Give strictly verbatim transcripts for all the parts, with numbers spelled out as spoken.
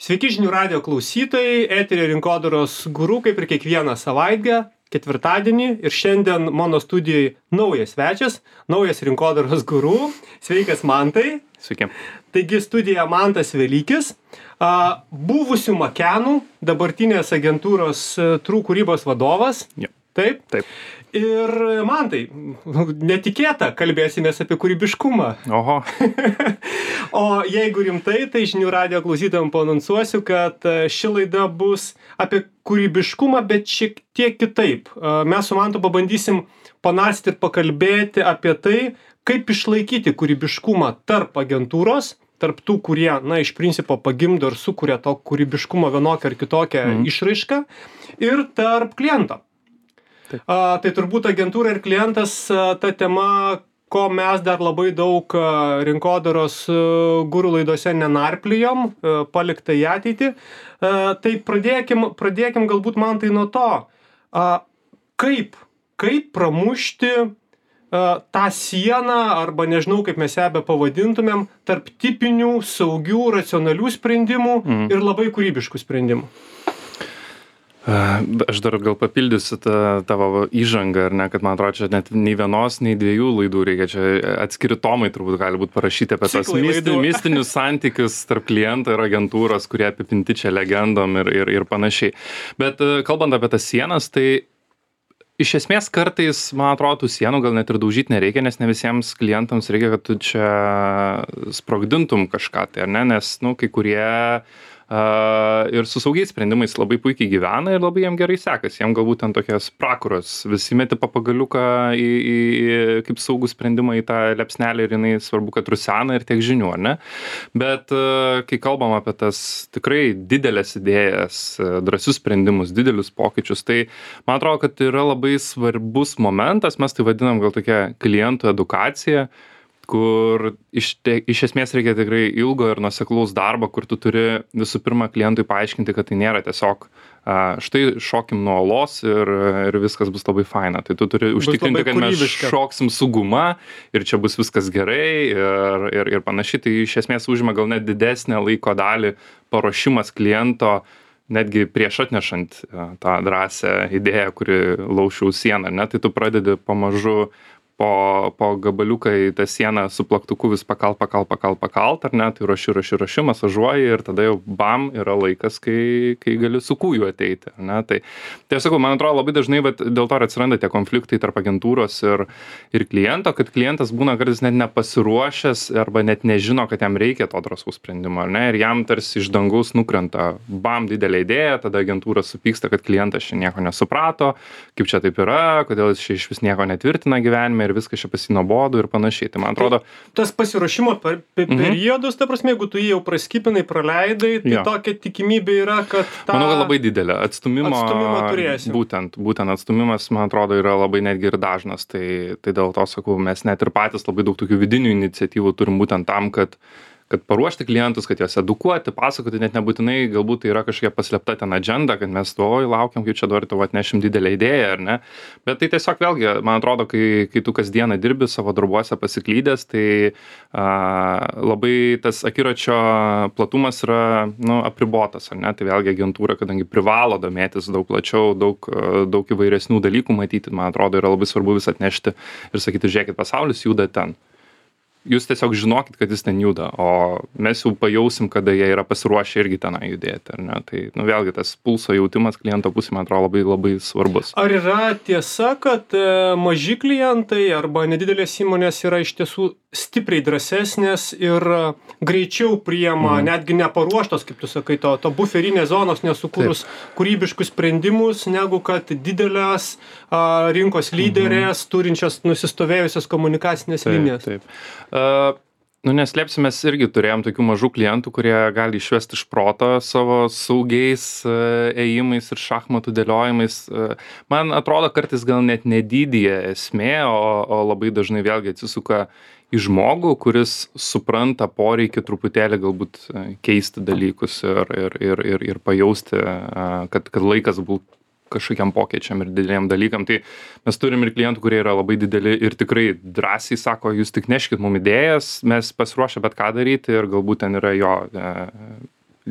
Sveiki žinių radijo klausytojai, eteryje Rinkodaros guru, kaip ir kiekvieną savaitę, ketvirtadienį. Ir šiandien mano studijoje naujas svečias, naujas Rinkodaros guru. Sveikas Mantai. Sveiki. Taigi studija Mantas Velykis, a, buvusių Makenų, dabartinės agentūros True kūrybos vadovas. Ja. Taip? Taip. Ir Mantai, netikėta, kalbėsimės apie kūrybiškumą. Oho. O jeigu rimtai, tai žinių radijo klausytojams paanonsuosiu, kad ši laida bus apie kūrybiškumą, bet šiek tiek kitaip. Mes su Mantu pabandysim panarstyti ir pakalbėti apie tai, kaip išlaikyti kūrybiškumą tarp agentūros, tarp tų, kurie, na, iš principo pagimdo ir sukuria to kūrybiškumo vienokią ar kitokią mm. išraišką, ir tarp kliento. A, tai turbūt agentūra ir klientas a, ta tema, ko mes dar labai daug a, Rinkodaros a, guru laidose nenarplijom, a, palikta į ateitį. A, tai pradėkim, pradėkim galbūt man tai nuo to, a, kaip, kaip pramušti a, tą sieną, arba nežinau, kaip mes ją be pavadintumėm, tarp tipinių, saugių, racionalių sprendimų mm. ir labai kūrybiškų sprendimų. Aš dar gal papildysiu tą tavo įžangą, ar ne, kad man atrodo, čia net nei vienos, nei dviejų laidų reikia, čia atskiri tomai turbūt gali būti parašyti apie tas misti, mistinius santykius tarp kliento ir agentūros, kurie apipinti čia legendom ir, ir, ir panašiai. Bet kalbant apie tas sienas, tai iš esmės kartais, man atrodo, tų sienų gal net ir daužyti nereikia, nes ne visiems klientams reikia, kad tu čia sprogdintum kažką, tai ar ne, nes, nu, kai kurie Uh, ir su saugiais sprendimais labai puikiai gyvena ir labai jiem gerai sekasi. Jiem galbūt ten tokias prakuros, visi meti papagaliuką į, į, kaip saugų sprendimą į tą lepsnelį ir jinai svarbu, kad rusena ir tiek žinių, ar ne? Bet uh, kai kalbam apie tas tikrai didelės idėjas, drąsius sprendimus, didelius pokyčius, tai man atrodo, kad yra labai svarbus momentas, mes tai vadinam gal tokia klientų edukacija, kur iš, te, iš esmės reikia tikrai ilgo ir nuoseklaus darbo, kur tu turi visų pirma klientui paaiškinti, kad tai nėra tiesiog a, štai šokim nuo olos ir, ir viskas bus labai faina. Tai tu turi bus užtikrinti, kad mes šoksim su guma ir čia bus viskas gerai ir, ir, ir panašiai. Tai iš esmės užima gal net didesnę laiko dalį paruošimas kliento, netgi prieš atnešant a, tą drąsią idėją, kuri laužia sieną, ne? Tai tu pradedi pamažu po, po gabaliuką į tą sieną su plaktuku vis pakal, pakal, pakal, pakalt, ar ne, tai ruoši, ruoši, ruoši, masažuoji ir tada jau bam, yra laikas, kai, kai gali su kūju ateiti, ar ne, tai, tai aš sakau, man atrodo labai dažnai, bet dėl to atsiranda tie konfliktai tarp agentūros ir, ir kliento, kad klientas būna kartais net nepasiruošęs arba net nežino, kad jam reikia to drąsaus sprendimo, ar ne, ir jam tarsi iš dangaus nukrenta bam didelė idėja, tada agentūra supyksta, kad klientas čia nieko nesuprato, kaip čia taip yra, kodėl jis čia iš vis nieko netvirtina gyvenime ir viskas čia pasinobodu ir panašiai. Tai man atrodo... Tas pasiruošimo per, per mhm. periodus, ta prasme, jeigu tu jį jau praskipinai, praleidai, tai jo. Tokia tikimybė yra, kad tą... Manau, kad labai didelė. Atstumimo... Atstumimo turėsi. Būtent, būtent atstumimas, man atrodo, yra labai netgi ir dažnas. Tai, tai dėl to, sakau, mes net ir patys labai daug tokių vidinių iniciatyvų turim būtent tam, kad kad paruošti klientus, kad juos edukuoti, pasakoti, net nebūtinai, galbūt tai yra kažkokia paslėpta ten agenda, kad mes to laukiam, kaip čia dabar tau atnešim didelę idėją, ar ne? Bet tai tiesiog vėlgi, man atrodo, kai, kai tu kasdieną dirbi savo darbuose pasiklydęs, tai a, labai tas akiračio platumas yra, nu, apribotas, ar ne? Tai vėlgi agentūra, kadangi privalo domėtis daug plačiau, daug, daug įvairesnių dalykų matyti, man atrodo, yra labai svarbu vis atnešti ir sakyti, žiūrėkit, pasaulis juda ten. Jūs tiesiog žinokit, kad jis ten juda, o mes jau pajausim, kada jie yra pasiruošę irgi tenai judėti, ar ne? Tai, nu, vėlgi, tas pulso jautimas kliento pusė, man atrodo, labai, labai svarbus. Ar yra tiesa, kad e, maži klientai arba nedidelės įmonės yra iš tiesų stipriai drąsesnės ir greičiau priima, mm. netgi neparuoštos, kaip tu sakai, to, to buferinės zonos nesukūrus Taip. Kūrybiškus sprendimus, negu kad didelės a, rinkos lyderės, mm. turinčios nusistovėjusias komunikacinės taip, linijas? Taip. Uh, nu, neslėpsim, mes irgi turėjom tokių mažų klientų, kurie gali išvesti iš proto savo saugiais uh, ėjimais ir šachmatų dėliojimais. Uh, man atrodo, kartais gal net nedydėje esmė, o, o labai dažnai vėlgi atsisuka į žmogų, kuris supranta poreikį truputėlį galbūt keisti dalykus ir, ir, ir, ir, ir pajausti, uh, kad, kad laikas būtų kažkokiam pokyčiam ir dideliem dalykam. Tai mes turim ir klientų, kurie yra labai dideli ir tikrai drąsiai sako, jūs tik neškit mum idėjas, mes pasiruošę bet ką daryti ir galbūt ten yra jo e,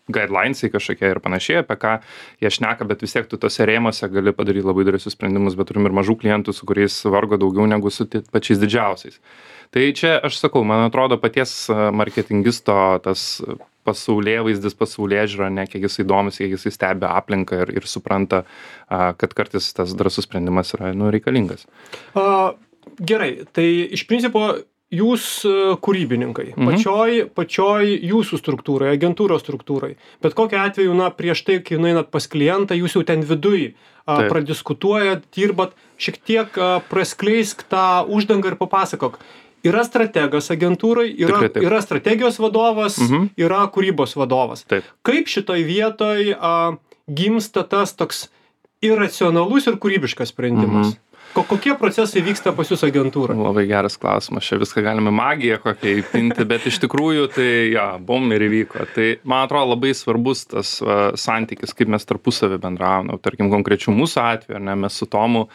guidelinesai kažkokie ir panašiai, apie ką jie šneka, bet vis tiek tu tose rėmose gali padaryti labai drąsius sprendimus, bet turim ir mažų klientų, su kuriais vargo daugiau negu su pačiais didžiausiais. Tai čia, aš sakau, man atrodo, paties marketingisto tas pasaulėvaizdis, pasaulėžiūra, ne, kiek jisai domis, kiek jisai stebi aplinką ir, ir supranta, kad kartais tas drąsus sprendimas yra, nu, reikalingas. A, gerai, tai iš principo jūs kūrybininkai, mhm. pačioj, pačioj jūsų struktūrai, agentūros struktūrai, bet kokiu atveju, na, prieš tai, kai nueinat pas klientą, jūs jau ten viduj a, pradiskutuojat, dirbat, šiek tiek a, praskleisk tą uždangą ir papasakok. Yra strategas agentūrai, yra, yra strategijos vadovas, mhm. yra kūrybos vadovas. Taip. Kaip šitoj vietoj a, gimsta tas toks iracionalus ir kūrybiškas sprendimas? Mhm. Ko, kokie procesai vyksta pas jūs agentūrą? Labai geras klausimas. Čia viską galime magiją kokią įpinti, bet iš tikrųjų tai, ja, bum ir įvyko. Tai, man atrodo, labai svarbus tas uh, santykis, kaip mes tarpusavį bendravom. Tarkim, konkrečių mūsų atveju, ne, mes su Tomu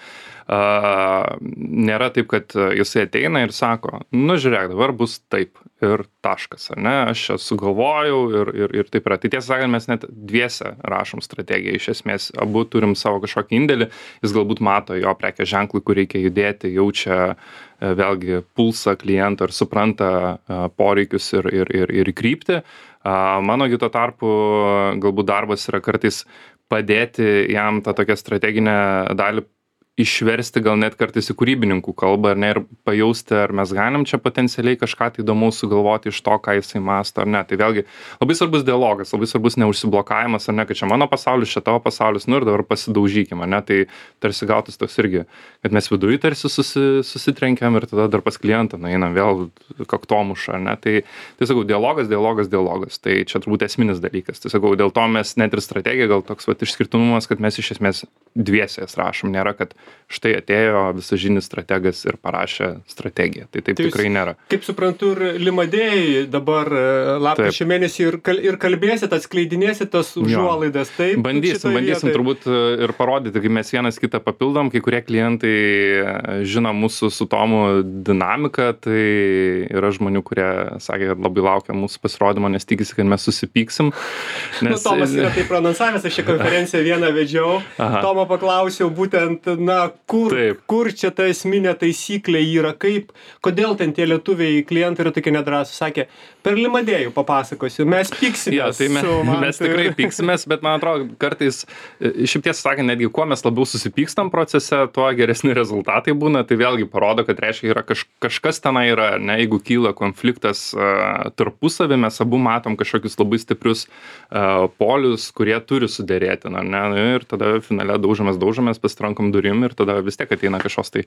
Uh, nėra taip, kad jisai ateina ir sako, nu žiūrėk, dabar bus taip ir taškas, ar ne, aš čia sugalvojau ir, ir, ir taip yra. Tai tiesą sakant, mes net dviese rašom strategiją, iš esmės abu turim savo kažkokį indėlį, jis galbūt mato jo prekės ženklui, kur reikia judėti, jaučia uh, vėlgi pulsą kliento ir supranta uh, poreikius ir, ir, ir, ir kryptį. Uh, mano gi tuo tarpu galbūt darbas yra kartais padėti jam tą tokią strateginę dalį išversti gal net kartais į kūrybininkų kalbą, ar ne, ir pajausti, ar mes galim čia potencialiai kažką tai įdomaus sugalvoti iš to, ką jisai mąsto, ar ne. Tai vėlgi labai svarbus dialogas, labai svarbus neužsiblokavimas, ar ne, kad čia mano pasaulis, čia tavo pasaulis, nu ir dabar pasidaužykim, ar ne, tai tarsi gautus toks irgi, kad mes viduje tarsi susi, susitrenkiam ir tada dar pas klientą nueinam vėl kaktomušą, ar ne. Tai, tai sakau, dialogas, dialogas, dialogas, tai čia turbūt esminis dalykas. Tai sakau, dėl to mes net ir strategija, gal toks vat išskirtinumas, kad mes iš esmės dviesės rašom, nėra, kad štai atėjo visažinis strategas ir parašė strategiją. Tai taip tai tikrai nėra. Kaip suprantu, ir Limadėjai dabar lapkričio mėnesį ir, kal, ir kalbėsit, atskleidinėsit tas užuolaidas. Taip, bandysim, bandysim turbūt ir parodyti, kaip mes vienas kitą papildom. Kai kurie klientai žino mūsų su Tomu dinamiką, tai yra žmonių, kurie sakė, kad labai laukia mūsų pasirodymo, nes tikisi, kad mes susipyksim. Nes... Nu, Tomas yra taip prononsavęs, aš šią konferenciją vieną vedžiau. Aha. Tomo paklausiau būtent, na, kur, kur čia ta esminė taisyklė yra, kaip, kodėl ten tie lietuviai klientai yra tokie nedrąsūs, sakė, per Limadėjų papasakosiu, mes pyksimės. Ja, tai mes, mes tikrai pyksimės, bet man atrodo, kartais, šiaip tiesą sakant, netgi kuo mes labiau susipykstam procese, tuo geresni rezultatai būna, tai vėlgi parodo, kad reiškia yra kaž, kažkas tenai yra, ne, jeigu kyla konfliktas uh, tarpusavį, mes abu matom kažkokius labai stiprius uh, polius, kurie turi suderėti, na, ne, ir tada finale daužomės, daužomės, pasitrankom durim ir tada vis tiek ateina kažkoks tai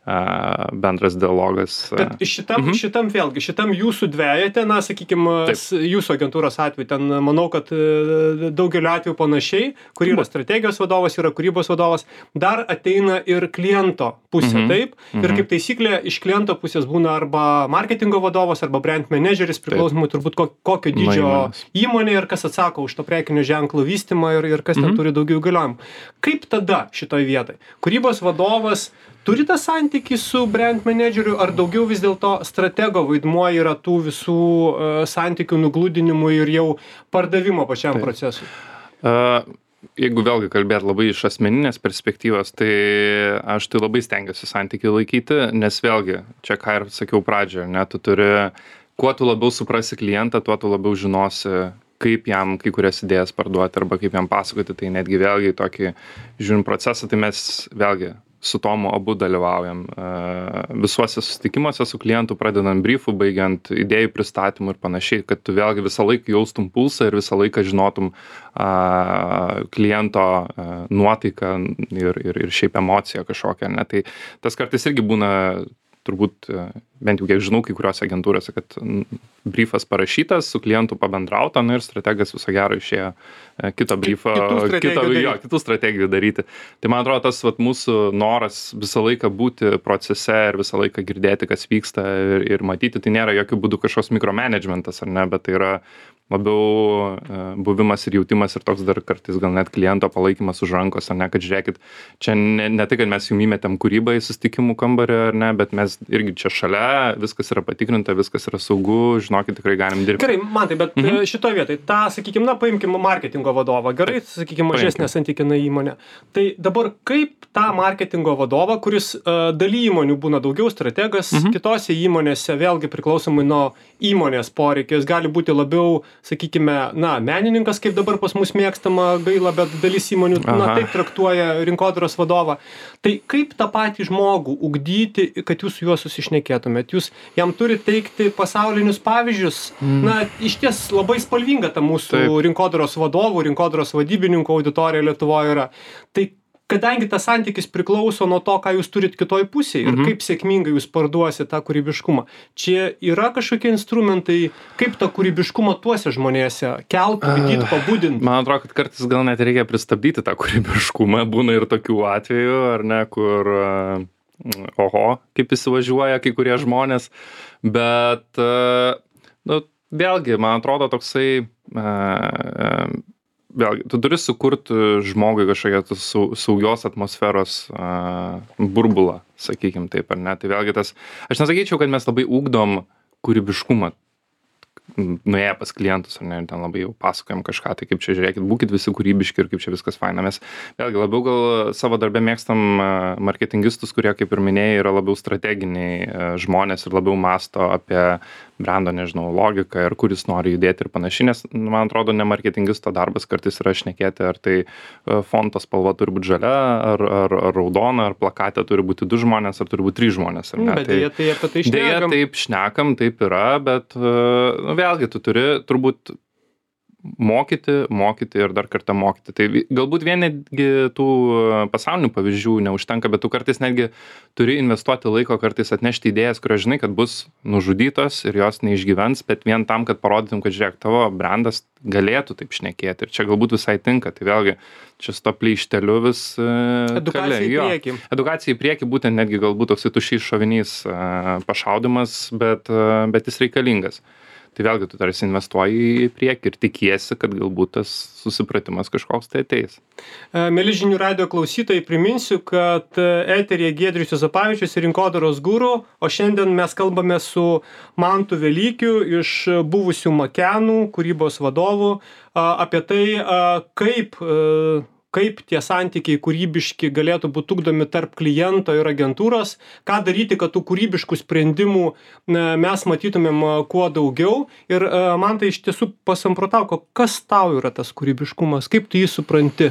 uh, bendras dialogas. Bet šitam, mhm. šitam vėlgi, šitam jūsų dvejate, na, sakykime, jūsų agentūros atveju, ten manau, kad daugeliu atveju panašiai, kur yra strategijos vadovas, yra kūrybos vadovas, dar ateina ir kliento pusė, mhm. taip? Mhm. Ir kaip taisyklė, iš kliento pusės būna arba marketingo vadovas, arba brand manageris, priklausomai turbūt kokio dydžio įmonė ir kas atsako už to prekinio ženklo vystymą ir, ir kas mhm. ten turi daugiau įgaliojimų. Kaip tada šitoj vietoj? Kūrybos vadovas turi tą santykį su brand manageriu, ar daugiau vis dėlto stratego vaidmuo yra tų visų uh, santykių nugludinimui ir jau pardavimo pačiam Taip. procesui? Uh, jeigu vėlgi kalbėt labai iš asmeninės perspektyvos, tai aš tai labai stengiuosi santykį laikyti, nes vėlgi, čia ką ir sakiau pradžioje, ne, tu turi, kuo tu labiau suprasi klientą, tuo tu labiau žinosi, kaip jam kai kurias idėjas parduoti arba kaip jam pasakoti, tai netgi vėlgi tokį žiūrim procesą, tai mes vėlgi su Tomu abu dalyvaujam visuose susitikimuose su klientu, pradedant briefų, baigiant idėjų pristatymų ir panašiai, kad tu vėlgi visą laiką jaustum pulsą ir visą laiką žinotum a, kliento a, nuotaiką ir, ir, ir šiaip emociją kažkokią. Ne? Tai tas kartais irgi būna turbūt, bent jau kiek žinau, kai kuriuose agentūrose, kad briefas parašytas, su klientu pabendrauta, na ir strategas viso gero išėjo kito briefo, kito, jo, kitų strategijų daryti. Tai man atrodo, tas vat, mūsų noras visą laiką būti procese ir visą laiką girdėti, kas vyksta ir, ir matyti, tai nėra jokių būdų kažkoks mikromanagementas, ar ne, bet tai yra labiau e, buvimas ir jautimas ir toks dar kartais gal net kliento palaikymas už rankos, ar ne, kad žiūrėkit, čia ne, ne tai, kad mes jums įmetėm kūrybą į susitikimų kambarį, ar ne, bet mes irgi čia šalia, viskas yra patikrinta, viskas yra saugu, žinokit, tikrai galim dirbti. Gerai, man tai, bet mhm. šitoje vietoje, tą, sakykime, na, paimkime marketingo vadovą, gerai, sakykime, mažesnė santykinai įmonė. Tai dabar kaip tą marketingo vadovą, kuris uh, daly įmonių būna daugiau strategas, mhm. kitose įmonėse vėlgi priklausomai nuo įmonės poreikės gali būti labiau, sakykime, na, menininkas, kaip dabar pas mus mėgstama, gaila, bet dalis įmonių, Aha. na, taip traktuoja rinkodaros vadovą. Tai kaip tą patį žmogų ugdyti, kad jūs su juo susišnekėtumėt? Jūs jam turite teikti pasaulinius pavyzdžius? Mm. Na, iš ties labai spalvinga ta mūsų taip. rinkodaros vadovų, rinkodaros vadybininkų auditorija Lietuvoje yra. Tai kadangi tas santykis priklauso nuo to, ką jūs turit kitoj pusėje ir mhm. kaip sėkmingai jūs parduosit tą kūrybiškumą. Čia yra kažkokie instrumentai, kaip tą kūrybiškumą tuose žmonėse kelt, pavydyt, pabudint? Man atrodo, kad kartais gal net reikia pristabdyti tą kūrybiškumą. Būna ir tokių atvejų, ar ne, kur oho, kaip įsivažiuoja kai kurie žmonės. Bet, nu, vėlgi, man atrodo, toksai... Vėlgi, tu turi sukurti žmogui kažkokią saugios atmosferos uh, burbulą, sakykim taip, ar ne? Tai vėlgi tas, aš nesakyčiau, kad mes labai ugdom kūrybiškumą, nuėję pas klientus, ar ne, ir ten labai jau pasakojam kažką, tai kaip čia žiūrėkit, būkit visi kūrybiški ir kaip čia viskas faina. Mes vėlgi labiau gal savo darbę mėgstam marketingistus, kurie, kaip ir minėjai, yra labiau strateginiai žmonės ir labiau masto apie brando, nežinau, logiką ir kur jis nori judėti ir panašiai, nes, man atrodo, ne marketingisto darbas kartais yra šnekėti, ar tai fonto spalva turi būti žalia, ar, ar, ar raudona, ar plakate turi būti du žmonės, ar turi būti trys žmonės. Ar ne? Bet dėja, tai apie tai šnekam. Dėja, taip šnekam, taip yra, bet nu, vėlgi tu turi turbūt mokyti, mokyti ir dar kartą mokyti. Tai galbūt vien netgi tų pasaulinių pavyzdžių neužtenka, bet tu kartais netgi turi investuoti laiko, kartais atnešti idėjas, kurios žinai, kad bus nužudytos ir jos neišgyvens, bet vien tam, kad parodytum, kad žiūrėk, tavo brandas galėtų taip šnekėti. Ir čia galbūt visai tinka. Tai vėlgi, čia su to pleišteliu vis... Edukacija į priekį. Edukacija į priekį, būtent netgi galbūt toksai tušiais šovinys pašaudimas, bet, bet jis reikalingas. Tai vėlgi tu tarsi investuoji į priekį ir tikiesi, kad galbūt tas susipratimas kažkoks tai ateis. Mieli žinių radijo klausytojai, priminsiu, kad eteryje Giedrius Juozapavičius ir rinkodaros guru, o šiandien mes kalbame su Mantu Velykiu iš buvusių Makenų kūrybos vadovų apie tai, kaip kaip tie santykiai kūrybiški galėtų būti ugdomi tarp kliento ir agentūros, ką daryti, kad tų kūrybiškų sprendimų mes matytumėm kuo daugiau. Ir man tai iš tiesų pasamprotauko, kas tau yra tas kūrybiškumas, kaip tu jį supranti?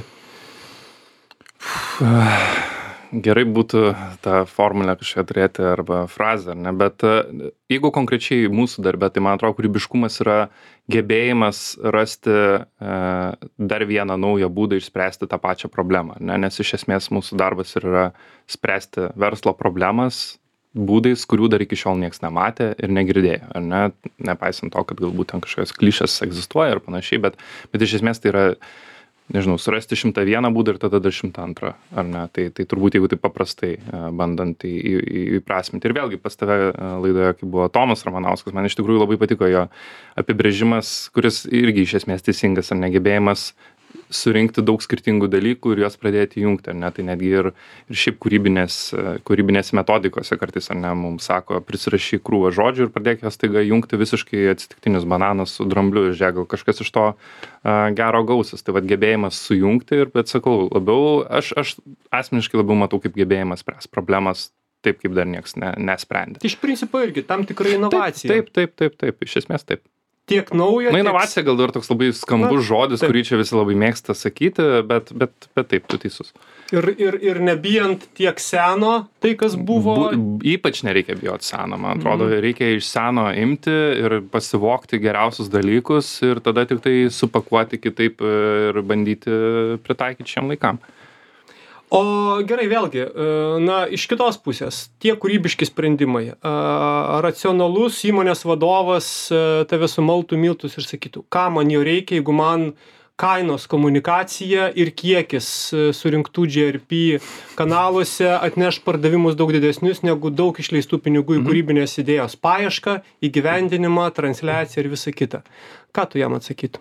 Gerai būtų tą formulę kažką turėti arba frazę, ar ne? Bet jeigu konkrečiai mūsų darbe, tai man atrodo, kūrybiškumas yra gebėjimas rasti e, dar vieną naują būdą išspręsti tą pačią problemą, ne? Nes iš esmės mūsų darbas yra spręsti verslo problemas būdais, kurių dar iki šiol nieks nematė ir negirdėjo, ar ne? Nepaisant to, kad galbūt ten kažkokios klišės egzistuoja ir panašiai, bet, bet iš esmės tai yra, nežinau, surasti šimtą vieną būdą ir tada dar šimtą antrą, ar ne? Tai, tai turbūt, jeigu tai paprastai bandant į, į, įprasminti. Ir vėlgi pas tave laidoje, kai buvo Tomas Ramanauskas, man iš tikrųjų labai patiko jo apibrėžimas, kuris irgi iš esmės teisingas, ar negebėjimas surinkti daug skirtingų dalykų ir juos pradėti jungti, ar ne? Tai netgi ir, ir šiaip kūrybinės, kūrybinės metodikose kartais, ar ne, mums sako, prisirašyk krūvą žodžių ir pradėk jos taiga jungti visiškai atsitiktinius bananus su drambliu ir žiūrėk, gal kažkas iš to uh, gero gausis. Tai vat gebėjimas sujungti ir, bet sakau, labiau, aš, aš asmeniškai labiau matau kaip gebėjimas spręs problemas taip, kaip dar nieks ne, nesprendė. Tai iš principo irgi tam tikra inovacija. Taip, taip, taip, taip, taip, iš esmės taip. Tiek naujo. Na, inovacija gal dar toks labai skambus žodis, taip, kurį čia visi labai mėgsta sakyti, bet, bet, bet taip, tu teisus. Ir, ir, ir nebijant tiek seno, tai kas buvo... Bu, ypač nereikia bijoti seno, man atrodo, mm. reikia iš seno imti ir pasivokti geriausius dalykus ir tada tik tai supakuoti kitaip ir bandyti pritaikyti šiam laikam. O gerai, vėlgi, na, iš kitos pusės, tie kūrybiški sprendimai, racionalus įmonės vadovas tave sumaltų miltus ir sakytų, ką man jo reikia, jeigu man kainos komunikacija ir kiekis surinktų G R P kanaluose atneš pardavimus daug didesnius negu daug išleistų pinigų į kūrybinės idėjos paiešką, įgyvendinimą, transliaciją ir visą kitą. Ką tu jam atsakytum?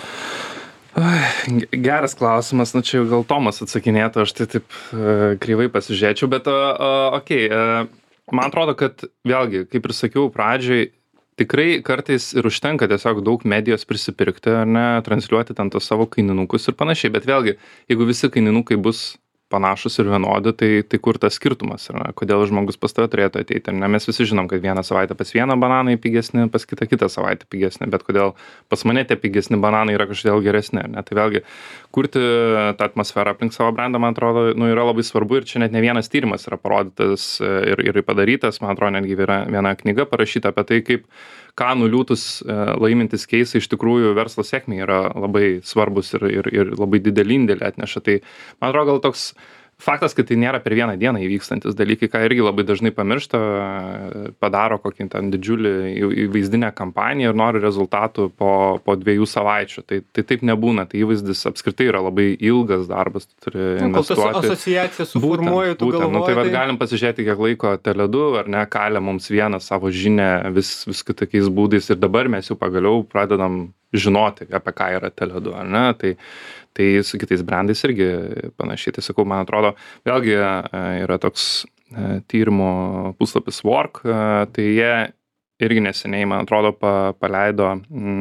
Geras klausimas, na čia jau gal Tomas atsakinėtų, aš tai taip uh, kreivai pasižiūrėčiau, bet uh, uh, okei, okay, uh, man atrodo, kad vėlgi, kaip ir sakiau pradžioj, tikrai kartais ir užtenka tiesiog daug medijos prisipirkti, ar ne, transliuoti ten tos savo kaininukus ir panašiai, bet vėlgi, jeigu visi kaininukai bus panašus ir vienodi, tai, tai kur tas skirtumas, ar ne, kodėl žmogus pas tave turėtų ateiti, ar ne, mes visi žinom, kad vieną savaitę pas vieną bananai pigesni, pas kitą kitą savaitę pigesni, bet kodėl pas mane tie pigesni bananai yra kažkodėl geresni, ar ne, tai vėlgi, kurti tą atmosferą aplink savo brandą, man atrodo, nu, yra labai svarbu ir čia net ne vienas tyrimas yra parodytas ir, ir padarytas, man atrodo, netgi yra viena knyga parašyta apie tai, kaip Kanų liūtus laimintis keisai iš tikrųjų verslo sėkmei yra labai svarbus ir, ir, ir labai didelį indėlį atneša. Tai man atrodo gal toks faktas, kad tai nėra per vieną dieną įvykstantis dalykai, ką irgi labai dažnai pamiršta, padaro kokį ten didžiulį įvaizdinę kampaniją ir nori rezultatų po, po dviejų savaičių. Tai, tai taip nebūna, tai įvaizdis apskritai yra labai ilgas darbas, tu turi investuoti. Kol tas asociacija suformuoji, tu galvoji. Nu, tai vat galim pasižiūrėti, kiek laiko Tele du, ar ne, kalė mums vieną savo žinią vis, vis kitokiais būdais ir dabar mes jau pagaliau pradedam žinoti, apie ką yra Tele du, ar ne, tai Tai su kitais brandais irgi panašiai. Tai sakau, man atrodo, vėlgi yra toks tyrimo puslapis Work, tai jie irgi neseniai, man atrodo, pa, paleido,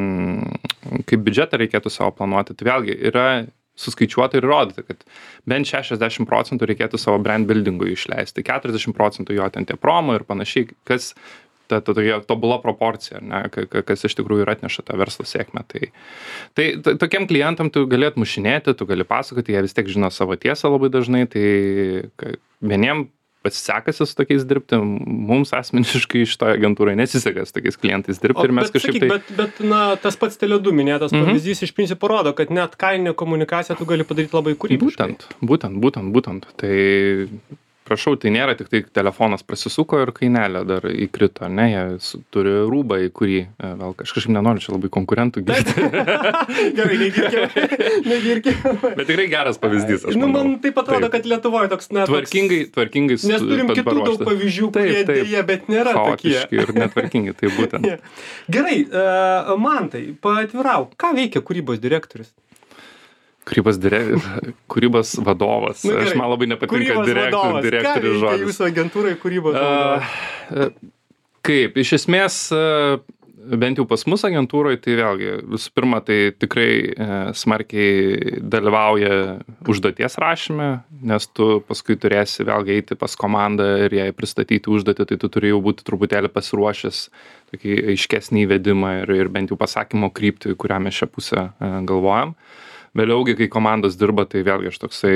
mm, kaip biudžetą reikėtų savo planuoti. Tai vėlgi yra suskaičiuota ir rodyti, kad bent šešiasdešimt procentų reikėtų savo brand buildingui išleisti, keturiasdešimt procentų jo ten tie promo ir panašiai, kas ta, ta tokia tobula proporcija, ne, kas iš tikrųjų ir atneša tą verslo sėkmę. Tai, tai to, tokiem klientam tu gali atmušinėti, tu gali pasakoti, jie vis tiek žino savo tiesą labai dažnai, tai vieniem pasisekasi su tokiais dirbti, mums asmeniškai iš to agentūrai nesiseka su tokiais klientais dirbti. O, ir mes bet, kažkaip sakyk, tai... Bet, bet na, tas pats Tele du minėtas Mhm. pavyzdys iš principo rodo, kad net kailinę komunikaciją tu gali padaryti labai kūrybiškai. Būtent, būtent, būtent, būtent. Tai prašau, tai nėra tik tai telefonas prasisuko ir kainelė dar įkrito, ne, jie su, turi rūbą, į kurį, e, vėl aš kažkaip nenoriu čia labai konkurentų girti. Gerai, negirkime. negirkime. Bet tikrai geras pavyzdys, aš Nu, manau. man taip atrodo, Taip. kad Lietuvoje toks, na, Tvarkingai, tvarkingai toks, nes turim pa- kitų daug paruošta. pavyzdžių, Taip, kurie taip. dėja, bet nėra tokie. Chaotiški ir netvarkingi, tai būtent. Gerai, uh, Mantai, paatvirau, ką veikia kūrybos direktorius? Kūrybos, dire... kūrybos vadovas. Nu, Aš gerai. man labai nepatinka Kūrybos direktorių, vadovas. direktorių Ką veikia žodis. jūsų agentūrai kūrybos vadovas? Uh, kaip, iš esmės, uh, bent jau pas mus agentūroje, tai vėlgi, visų pirma, tai tikrai uh, smarkiai dalyvauja užduoties rašyme, nes tu paskui turėsi vėlgi eiti pas komandą ir jai pristatyti užduotį, tai tu turi jau būti truputėlį pasiruošęs tokį aiškesnį įvedimą ir, ir bent jau pasakymo kryptį, kurią mes šią pusę uh, galvojam. Vėliaugi, kai komandos dirba, tai vėlgi aš toksai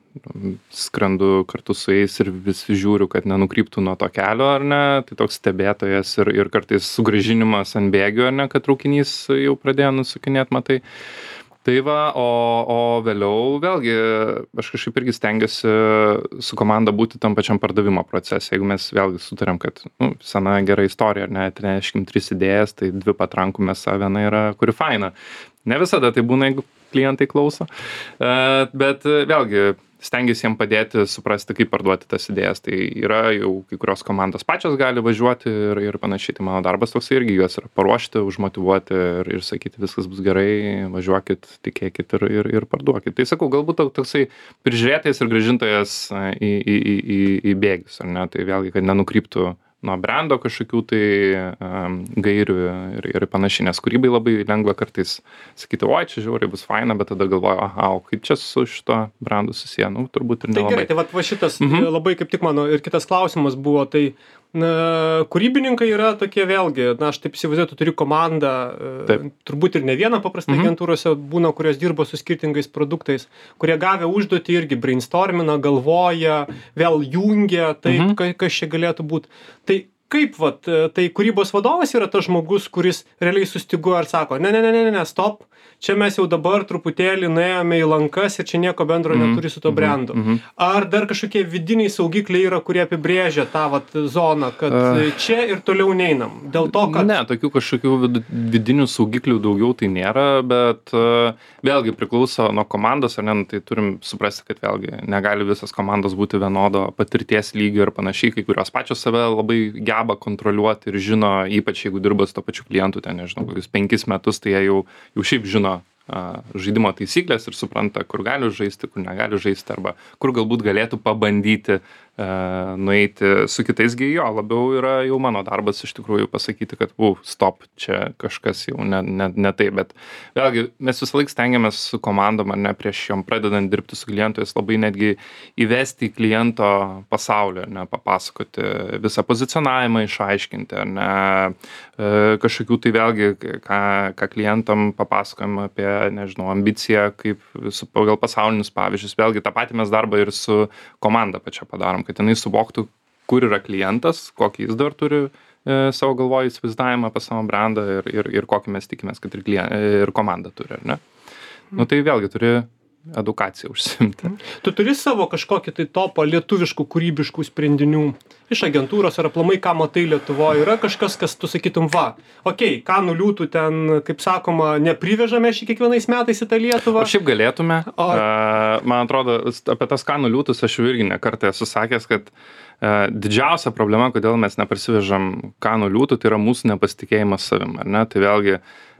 skrendu kartu su jais ir visi žiūriu, kad nenukryptų nuo to kelio, ar ne, tai toks stebėtojas ir, ir kartais sugrąžinimas ant bėgių, ar ne, kad traukinys jau pradėjo nusukinėti, matai. Tai va, o, o vėliau vėlgi aš kažkaip irgi stengiuosi su komanda būti tam pačiam pardavimo procese. Jeigu mes vėlgi sutarėm, kad nu, sena gera istorija, ar ne, atneškim tris idėjas, tai dvi patrankom mėsa, viena yra, kuri faina. Ne visada tai būna, jeigu klientai klauso, bet vėlgi stengiuosi jiem padėti suprasti, kaip parduoti tas idėjas. Tai yra jau kai kurios komandos pačios gali važiuoti ir, ir panašiai. Tai mano darbas toks irgi juos yra paruošti, užmotyvuoti ir, ir sakyti, viskas bus gerai, važiuokit, tikėkit ir, ir, ir parduokit. Tai sakau, galbūt toksai prižiūrėtojas ir grąžintojas į, į, į, į, į bėgius, ar ne? Tai vėlgi, kad nenukryptų nuo brando kažkokių tai um, gairių ir, ir panašiai, nes kūrybai labai lengva kartais sakyti, oi, čia žiauriai bus faina, bet tada galvoju, aha, o kaip čia su šito brandu susiję, nu, turbūt ir Tai nelabai. gerai, tai vat, va šitas Mhm. labai kaip tik mano ir kitas klausimas buvo, tai na, kūrybininkai yra tokie vėlgi, na, aš taip įsivaizduoju, tu turi komandą, e, Taip. turbūt ir ne vieną paprastai Mhm. agentūrose būna, kurios dirba su skirtingais produktais, kurie gavę užduotį irgi brainstormina, galvoja, vėl jungia, taip, Mhm. ka- kas čia galėtų būti. Tai kaip vat tai kūrybos vadovas yra tas žmogus, kuris realiai sustyguoja ir sako, ne, ne, ne, ne, ne, stop, čia mes jau dabar truputėlį nuėjome į lankas ir čia nieko bendro Mhm, neturi su to brendu. mhm. Ar dar kažkokie vidiniai saugikliai yra, kurie apibrėžia tą vat zoną, kad čia ir toliau neinam? Dėl to, kad... Ne, tokių kažkokių vid- vidinių saugiklių daugiau tai nėra, bet e, vėlgi priklauso nuo komandos, ar ne, nu, tai turim suprasti, kad vėlgi negali visas komandos būti vienodo patirties lygio ir panašiai, kai kurios pačios save labai geba kontroliuoti ir žino, ypač jeigu dirba su to pačiu klientu, ten nežinau, kokius penkis metus, tai jie jau, jau šiaip žino a, žaidimo taisyklės ir supranta, kur gali žaisti, kur negali žaisti, arba kur galbūt galėtų pabandyti a, nueiti su kitais, gi jo, labiau yra jau mano darbas iš tikrųjų pasakyti, kad, u, stop, čia kažkas jau ne, ne, ne taip, bet vėlgi mes visą laiką stengiamės su komandom, ar ne, prieš jom pradedant dirbti su klientais, labai netgi įvesti į kliento pasaulį, ar ne, papasakoti visą pozicionavimą, išaiškinti, ar ne, e, kažkokių tai vėlgi, ką, ką klientam papasakojam apie, nežinau, ambiciją, kaip su, pagal pasaulinius pavyzdžius, vėlgi tą patį mes darbą ir su komanda pačia padarom, kad jinai suvoktų, kur yra klientas, kokį jis dar turi e, savo galvoje įsivaizdavimą apie savo brandą ir, ir, ir kokį mes tikimės, kad ir, klien, ir komanda turi, ar ne? Nu tai vėlgi turi edukaciją užsiimti. Tu turi savo kažkokį tai topą lietuviškų kūrybiškų sprendinių iš agentūros ar aplamai, ką matai Lietuvoje? Yra kažkas, kas tu sakytum, va, okei, okay, Kanų liūtų ten, kaip sakoma, neprivežame šį kiekvienais metais į tą Lietuvą? O šiaip galėtume. O... Uh, man atrodo, apie tas Kanų liūtus aš jau irgi ne kartą esu sakęs, kad uh, didžiausia problema, kodėl mes neparsivežam Kanų liūtų, tai yra mūsų nepasitikėjimas savim, ar ne? Tai vėlgi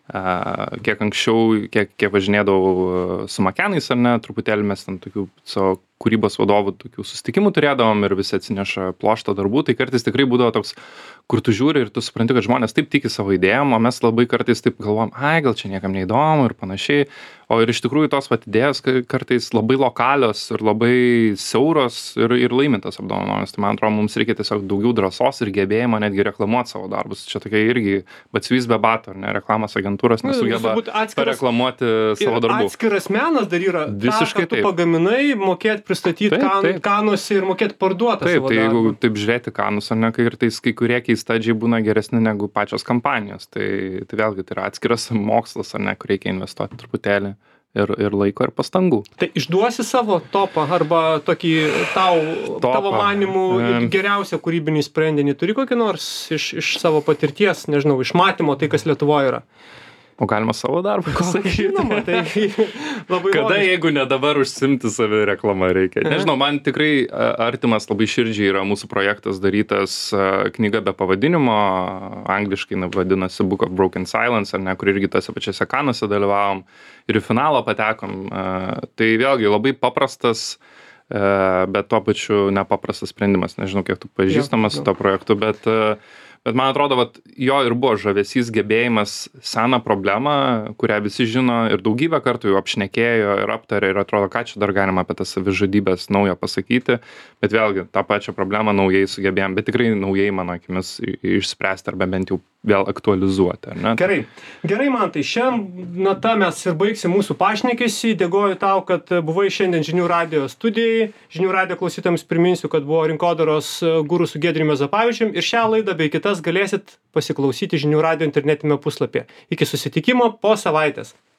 Uh, kiek anksčiau, kiek, kiek važinėdavau su makenais, ar ne, truputėlį mes ten tokių savo kūrybos vadovų tokių susitikimų turėdavom ir visi atsineša ploštą darbų, tai kartais tikrai būdavo toks, kur tu žiūri ir tu supranti, kad žmonės taip tiki savo idėjom, o mes labai kartais taip galvom, ai, gal čia niekam neįdomu ir panašiai, o ir iš tikrųjų tos vat idėjos kartais labai lokalios ir labai siauros ir, ir laimintas apdovanojimas, tai man atrodo, mums reikia tiesiog daugiau drąsos ir gebėjimo netgi reklamuoti savo darbus, čia tokia irgi batsiuvys be batų, ar ne, reklamos agentūros nesugeba pareklamuoti savo darbų. Atskiras menas dar yra, visiškai tą, ką tu pagaminai, mokėt pristatyti kan, kanuose ir mokėt parduoti taip, savo tai darbą. Jeigu taip žiūrėti kanus, ar ne, kai ir tais kai kurie keistadžiai būna geresni negu pačios kampanijos, tai, tai vėlgi tai yra atskiras mokslas, ar ne, kur reikia investuoti truputėlį ir, ir laiko ir pastangų. Tai išduosi savo topą arba tokį tau, Topą. tavo manimų Em. geriausią kūrybinį sprendinį, turi kokį nors iš, iš savo patirties, nežinau, iš matymo, tai kas Lietuvoje yra? O galima savo darbą pasakyti? Žinoma, tai labai Kada, logiška. jeigu ne dabar užsimti savi reklamą reikia? Nežinau, man tikrai a, artimas labai širdžiai yra mūsų projektas darytas a, knyga be pavadinimo, angliškai na, vadinasi Book of Broken Silence, ar ne, kur irgi tose pačiose kanuose dalyvavom ir į finalą patekom. A, tai vėlgi labai paprastas, a, bet tuo pačiu nepaprastas sprendimas. Nežinau, kiek tu pažįstamas su to projektu, bet a, Bet man atrodo, vat, jo ir buvo žavesys gebėjimas seną problemą, kurią visi žino ir daugybę kartų jau apšnekėjo ir aptarė ir atrodo, ką čia dar galima apie tas savižudybės naujo pasakyti, bet vėlgi tą pačią problemą naujai sugebėjom, bet tikrai naujai mano akimis išspręsti arba bent jau vėl aktualizuoti. Ar ne? Gerai, gerai man tai šiandien, na ta mes ir baigsim mūsų pašnekesį, dėkoju tau, kad buvai šiandien Žinių radijo studijai, Žinių radijo klausytojams priminsiu, kad buvo rinkodaros guru su Giedriumi Zapavičiumi ir šią laidą bei kitas galėsit pasiklausyti Žinių radijo internetinėme puslapyje. Iki susitikimo po savaitės.